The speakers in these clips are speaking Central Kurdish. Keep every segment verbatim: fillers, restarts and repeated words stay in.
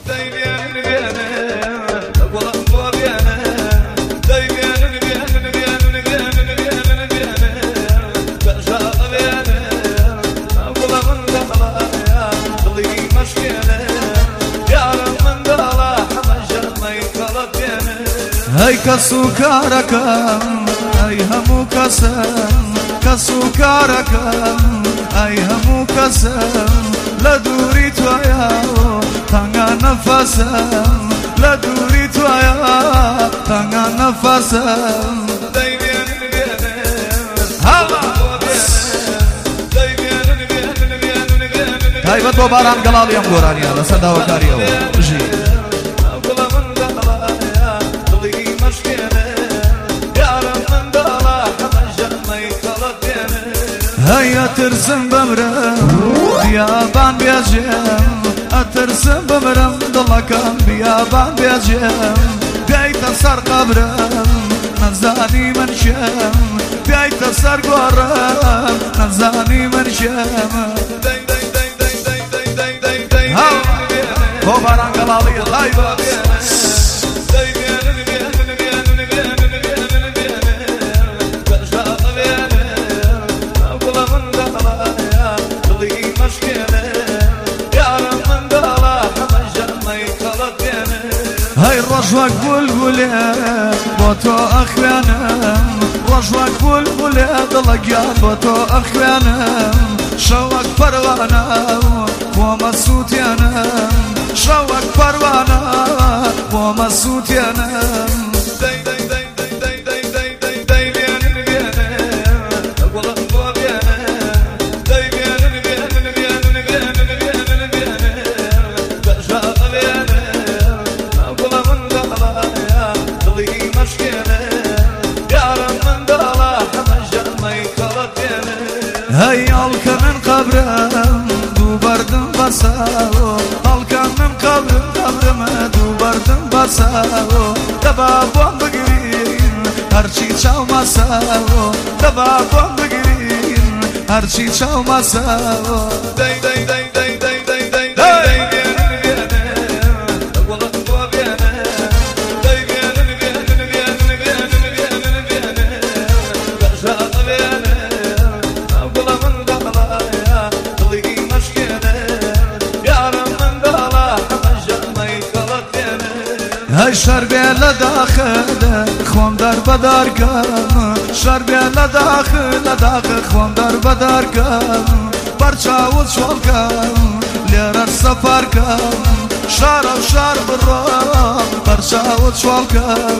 هەی کەس و کارەکەم ئەی هەموو کەسم کەس و کارەکەم ئەی هەموو کەسم لە دووری توایە تەنگا نەفەسم لە دووری توایە تەنگا نەفەسم تایبەت بۆ باران گەڵاڵی ئەم گۆرانیە لەسەر داواکاریەوە بژی هەی ئەترسم بمرم بیابان بێژێم ئەترسم بمرم دڵەکەم بیابان بێژێم بیایتە سەر قەبرم نەزانی من شێم بیایتە سەر گۆڕم نەزانی من شێم بۆ باران گەڵاڵیە تایبەت هەی ڕۆژ وەک بولبولێ بۆ تۆ ئەخوێنم ڕۆژ وەک بولبولێ دڵەگیان بۆ تۆ ئەخوێنم شەوەک پەروانە بۆمە سووتێنم شەوەک پەروانە بۆمە سووتێنم هەی ئەڵکە من قەبرم دوو بەردم بەساوە ئەڵکە من قەبرم قەبرمە دوو بەردم بەساوە دەبا بۆم بگرین هەرچی چاومەساوە دەبا بۆم بگرین هەرچی چاومەساوە دەی دەی دەی دەی دەی دەی دەی دەی هەی شەر بێ لە داخە خۆم دەربەدارکەم شەر بێ لە داخە لە داخە خۆم دەربەدارکەم بەرچاوت چۆڵکەم لێرە سەفەرکەم شارە و شار بڕۆم بەرچاوت چۆڵکەم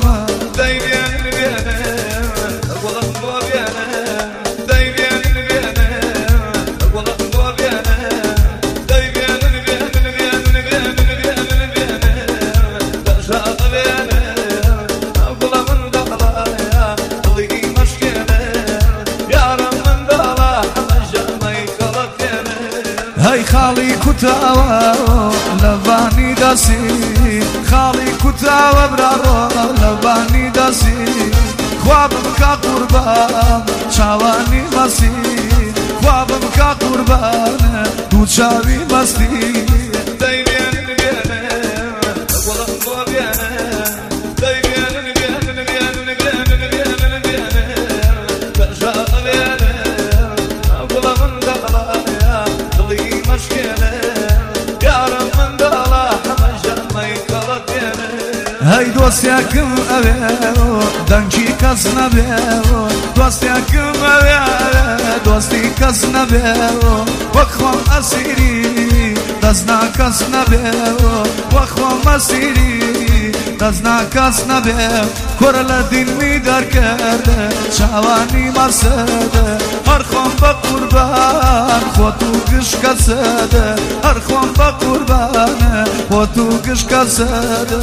هەی خاڵی کوتاوە لەبانی دەسی خاڵی کوتاوە براڕۆ لەبانی دەسی خوا بمکە قوربان چاوانی مەسی خوا بمکە قوربان دوو چاوی مەستی هەی دۆستیاکم ئەوێ دەنگی کەس نەبێ دۆستیاکم ئەوێ دۆستی کەس نەبێ وەک خۆم ئەسیری دەستنا کەس نەبێ وەک خۆم ئەسیری دەستنا کەس نەبێ کوڕە لە دینمی دەرکردە چاوانی مەسەدە هەر خۆم بە قوربان خۆت و گشت کەسەدە هەر خۆم بە قوربانە خۆت و گشت کەسەدە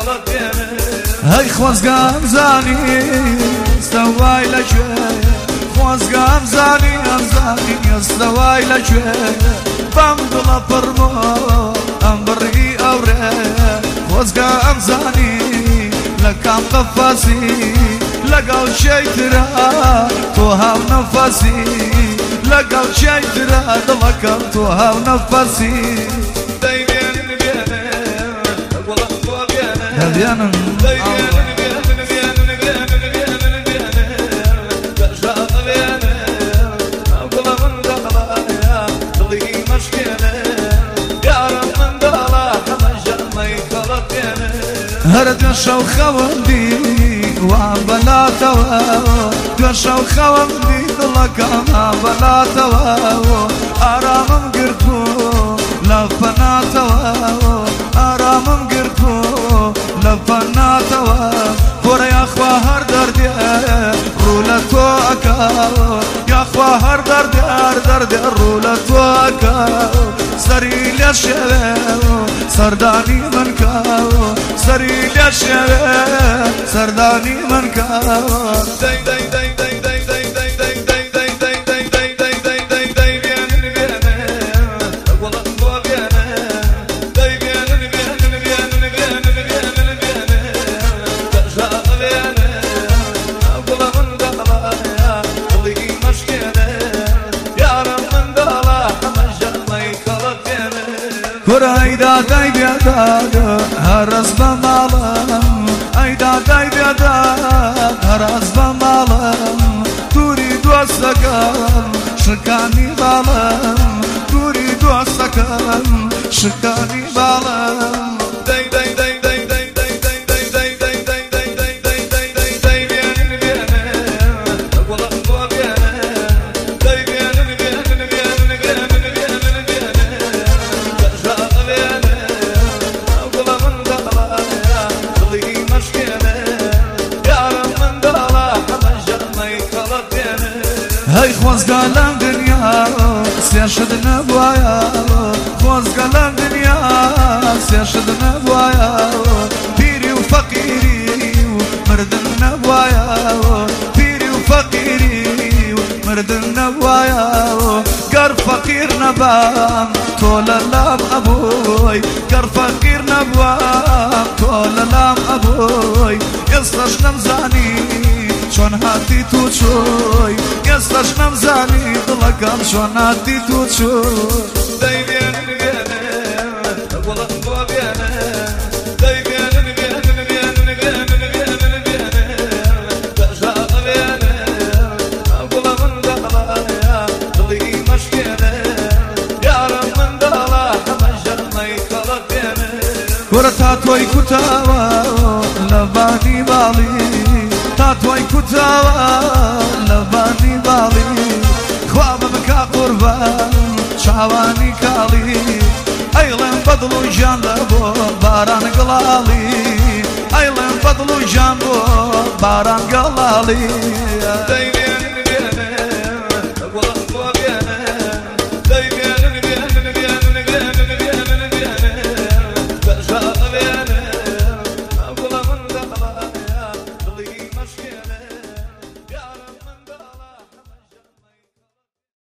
هەی خۆزگام زانی ستەوای لەکوێ خۆزگە ئەمزانی ئەمزانی ئێستەوای لەکوێ بەم دڵە پڕمۆ ئەم بڕی ئەوڕێ خۆزگە ئەمزانی لە کام قەفاسی لەگەڵ شەیترا تۆ هاو نەفەسی لەگەڵ شەیترا دڵەکەم تۆ هاو نەفەسی دەیبێنن بێنێ وەڵام تۆ بێنێ دەبێنن هەر دوێشە و خەوەندی وام بەلاتەوە دوێشە و خەوەندی دڵەکەم بەلاتەوە ئارامم گرتو لە فەناتەوە ئارامم گرتو لە فەناتەوە خۆرە یاخوا هەر دەردێ ڕوو لە تۆ ئەکا یاخوا هەر دەردێ هەر دەردێ ڕوو لە تۆ ئەکا سەری لێ شێوێ سەردانی من کاوە سەری لێ شێوێ سەردانی من کاوە دەی دەی دەی دەی دەی دەی دەی دەی دەی دەی دەی دەی دەی دەی دەی دەی دەی بێنن بێنێ وەڵام تۆ بێنێ دەی بێنن بێنن بێنن بێنن بێنن بێنێ دەژا بێنێ وەڵام من دەڵایە دڵی مەشکێنێ یارم من دەڵا هەمەژەمەی کەڵەت بێنێ کورە ئەیدا دەی بێدادە هەرەز بە ماڵم ئەیدا دەی بێداد هەرەز بە ماڵم دووری دۆستەکەم شکانی باڵم دووری دۆستەکەم شکانی باڵم دەی دەی دەی دەی دەی دەی دەی دەی دەی دەی دەی دەی دەی دەی دەی دەی دەی بێنن بێنێ وەڵام تۆ بێنێ دەی بێنن بێنن بێنن بێنن بێنن بێنێ دەژا بێنێ وەڵام من دەڵایە دڵی مەشکێنێ یارم من دەڵا هەمەژەمەی کەڵەت بێنێ هەی خۆزگە لەم دنیا سێشت نەبوایە خۆزگە لەم دنیا سێشت نەبوایە پیری و فەقیری و مردن نەبوایە پیری و فەقیری و مردن نەبوایە گەر فەقیر نەبام تۆ لە لام ئەبووی گەر فەقیر نەبوام تۆ لە لام ئەبووی ئێستاش نەمزانی چۆن هاتی تو چۆی ئێستاش نەمزانی دڵەکەم چۆن هاتی تو چۆی دەی بێنن بێنێ وەڵام تۆ بێنێ دەی بێنن بێنن بێنن بێنن بێنن بێنێ دەژا بێنێ وەڵام من دەڵایە دڵی مەشکێنێ یارم من دەڵا هەمەژەمەی کەڵەت بێنێ کورە تا تۆی کوتاوە لە بانی باڵی تا تۆی کوتاوە لە بانی باڵی خوا بە بکا قوربان چاوانی کاڵی ئەیڵێن بەدڵ و ژیان لە بۆ باران گڵاڵی ئەیڵێن بەدڵ و ژیان بۆ باران گەڵاڵی